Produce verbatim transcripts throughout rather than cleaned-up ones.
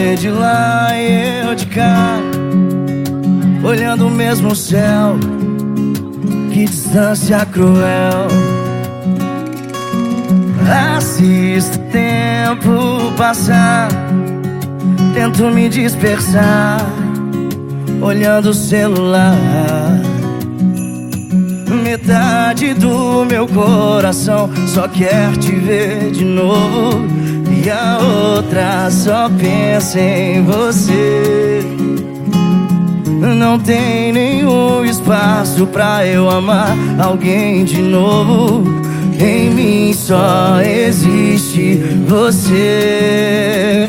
Você de lá e eu de cá, olhando o mesmo céu. Que distância cruel. Assisto o tempo passar, tento me dispersar, olhando o celular. Metade do meu coração só quer te ver de novo, e a outra só pensa em você. Não tem nenhum espaço pra eu amar alguém de novo. Em mim só existe você.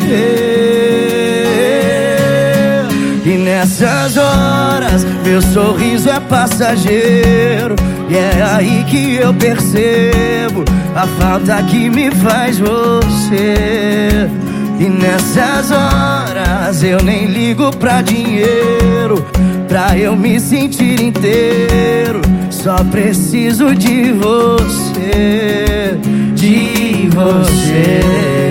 E nessas horas meu sorriso é passageiro, e é aí que eu percebo a falta que me faz você. E nessas horas eu nem ligo pra dinheiro, pra eu me sentir inteiro. Só preciso de você, de você.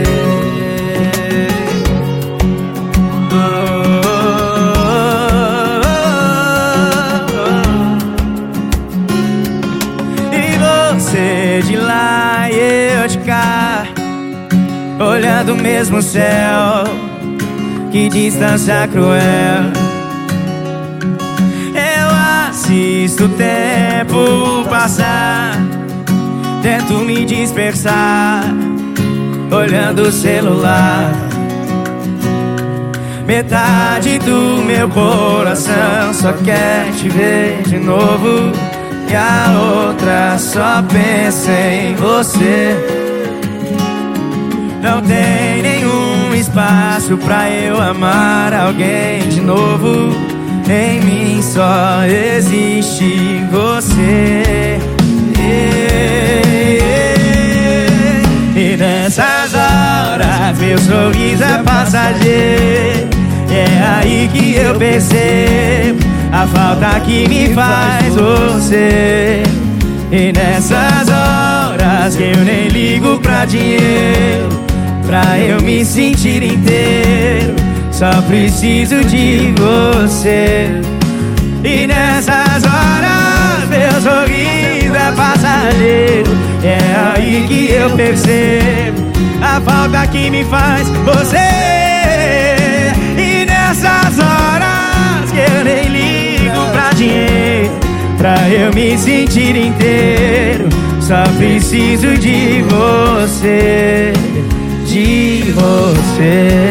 E você de lá e eu de cá, olhando o mesmo céu. Que distância cruel. Eu assisto o tempo passar, tento me dispersar, olhando o celular. Metade do meu coração só quer te ver de novo, e a outra só pensa em você. Não tem nenhum espaço pra eu amar alguém de novo. Em mim só existe você. E nessas horas meu sorriso é passageiro, e é aí que eu percebo a falta que me faz você. E nessas horas que eu nem ligo pra dinheiro, pra eu me sentir inteiro, só preciso de você. E nessas horas meu sorriso é passageiro, é aí que eu percebo a falta que me faz você. E nessas horas que eu nem ligo pra dinheiro, pra eu me sentir inteiro, só preciso de você, de você.